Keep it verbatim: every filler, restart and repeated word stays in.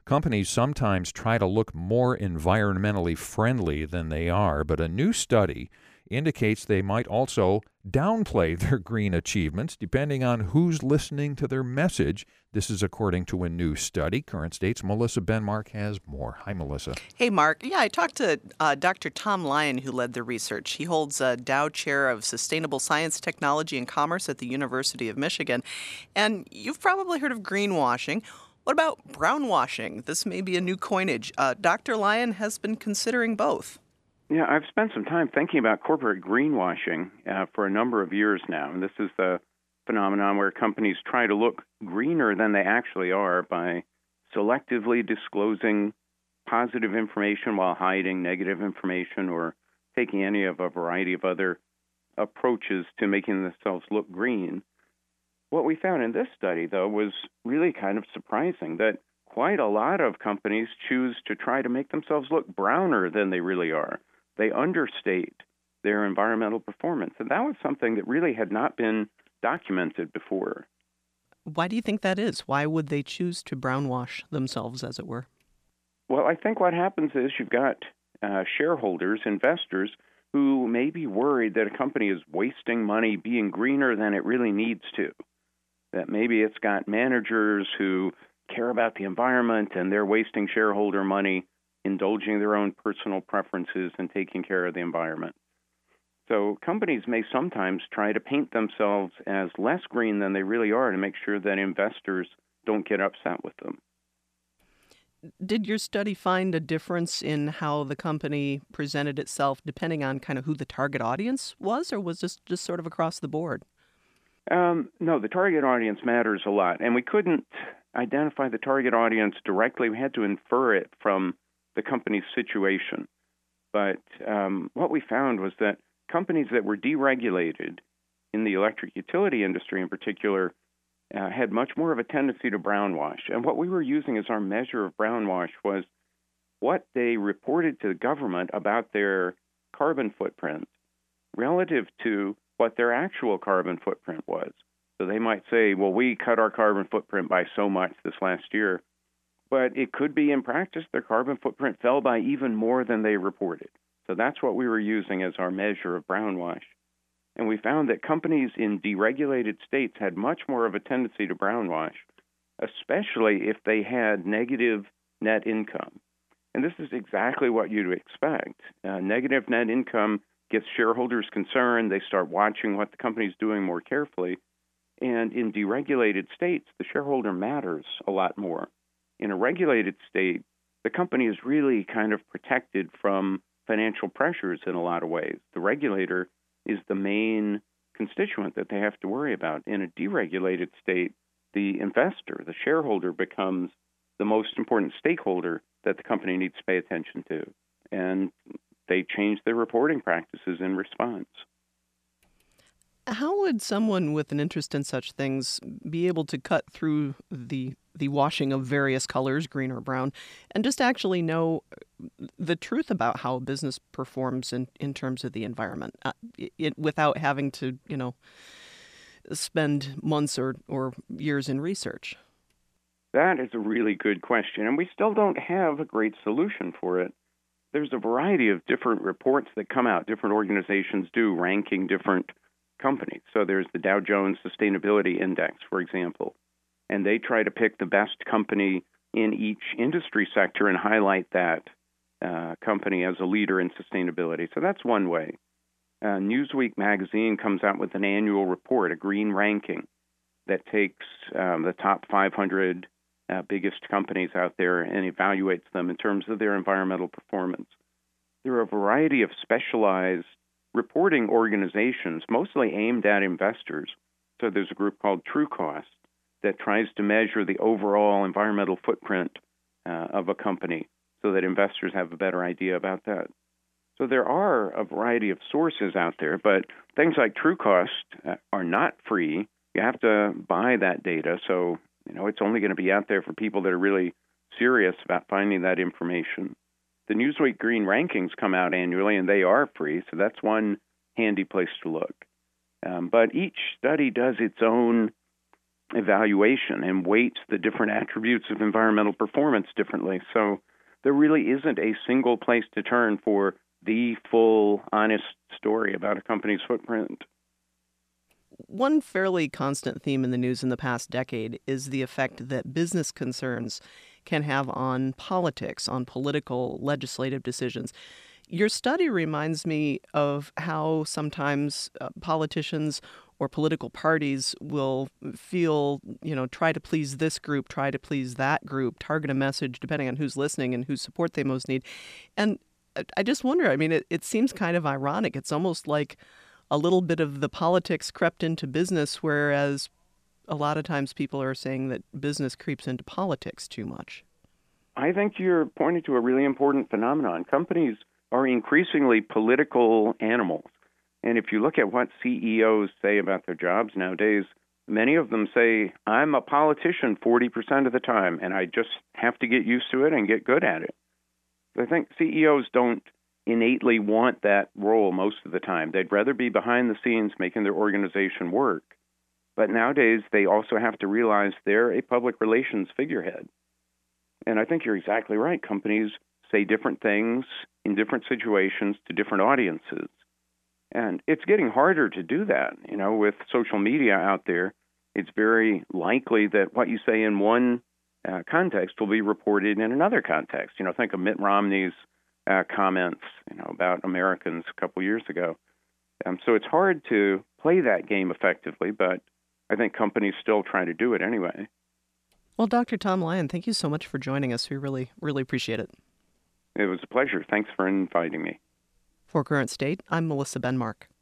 Companies sometimes try to look more environmentally friendly than they are, but a new study indicates they might also downplay their green achievements depending on who's listening to their message. This is according to a new study. Current State's Melissa Benmark has more. Hi, Melissa. Hey, Mark. Yeah, I talked to uh, Doctor Tom Lyon, who led the research. He holds a Dow Chair of Sustainable Science, Technology, and Commerce at the University of Michigan. And you've probably heard of greenwashing. What about brownwashing? This may be a new coinage. Uh, Doctor Lyon has been considering both. Yeah, I've spent some time thinking about corporate greenwashing uh, for a number of years now. And this is the phenomenon where companies try to look greener than they actually are by selectively disclosing positive information while hiding negative information or taking any of a variety of other approaches to making themselves look green. What we found in this study, though, was really kind of surprising that quite a lot of companies choose to try to make themselves look browner than they really are. They understate their environmental performance. And that was something that really had not been documented before. Why do you think that is? Why would they choose to brownwash themselves, as it were? Well, I think what happens is you've got uh, shareholders, investors, who may be worried that a company is wasting money being greener than it really needs to. That maybe it's got managers who care about the environment and they're wasting shareholder money indulging their own personal preferences and taking care of the environment. So companies may sometimes try to paint themselves as less green than they really are to make sure that investors don't get upset with them. Did your study find a difference in how the company presented itself depending on kind of who the target audience was, or was this just sort of across the board? Um, no, the target audience matters a lot, and we couldn't identify the target audience directly. We had to infer it from the company's situation. But um, what we found was that companies that were deregulated in the electric utility industry in particular uh, had much more of a tendency to brownwash. And what we were using as our measure of brownwash was what they reported to the government about their carbon footprint relative to what their actual carbon footprint was. So they might say, well, we cut our carbon footprint by so much this last year. But it could be in practice their carbon footprint fell by even more than they reported. So that's what we were using as our measure of brownwash. And we found that companies in deregulated states had much more of a tendency to brownwash, especially if they had negative net income. And this is exactly what you'd expect. Uh, negative net income gets shareholders concerned. They start watching what the company's doing more carefully. And in deregulated states, the shareholder matters a lot more. In a regulated state, the company is really kind of protected from financial pressures in a lot of ways. The regulator is the main constituent that they have to worry about. In a deregulated state, the investor, the shareholder, becomes the most important stakeholder that the company needs to pay attention to. And they change their reporting practices in response. How would someone with an interest in such things be able to cut through the the washing of various colors, green or brown, and just actually know the truth about how a business performs in, in terms of the environment uh, it, without having to, you know, spend months or, or years in research? That is a really good question, and we still don't have a great solution for it. There's a variety of different reports that come out, different organizations do, ranking different companies. So there's the Dow Jones Sustainability Index, for example, and they try to pick the best company in each industry sector and highlight that uh, company as a leader in sustainability. So that's one way. Uh, Newsweek magazine comes out with an annual report, a green ranking, that takes um, the top five hundred uh, biggest companies out there and evaluates them in terms of their environmental performance. There are a variety of specialized reporting organizations, mostly aimed at investors. So there's a group called Trucost that tries to measure the overall environmental footprint uh, of a company so that investors have a better idea about that. So there are a variety of sources out there, but things like Trucost uh, are not free. You have to buy that data, so you know it's only going to be out there for people that are really serious about finding that information. The Newsweek Green Rankings come out annually, and they are free, so that's one handy place to look. Um, but each study does its own evaluation and weights the different attributes of environmental performance differently. So there really isn't a single place to turn for the full, honest story about a company's footprint. One fairly constant theme in the news in the past decade is the effect that business concerns can have on politics, on political, legislative decisions. Your study reminds me of how sometimes uh, politicians or political parties will feel, you know, try to please this group, try to please that group, target a message depending on who's listening and whose support they most need. And I just wonder, I mean, it, it seems kind of ironic. It's almost like a little bit of the politics crept into business, whereas a lot of times people are saying that business creeps into politics too much. I think you're pointing to a really important phenomenon. Companies are increasingly political animals. And if you look at what C E Os say about their jobs nowadays, many of them say, I'm a politician forty percent of the time, and I just have to get used to it and get good at it. I think C E Os don't innately want that role most of the time. They'd rather be behind the scenes making their organization work. But nowadays, they also have to realize they're a public relations figurehead. And I think you're exactly right. Companies say different things in different situations to different audiences. And it's getting harder to do that. You know, with social media out there, it's very likely that what you say in one uh, context will be reported in another context. You know, think of Mitt Romney's uh, comments, you know, about Americans a couple years ago. Um, so it's hard to play that game effectively, but I think companies still try to do it anyway. Well, Doctor Tom Lyon, thank you so much for joining us. We really, really appreciate it. It was a pleasure. Thanks for inviting me. For Current State, I'm Melissa Benmark.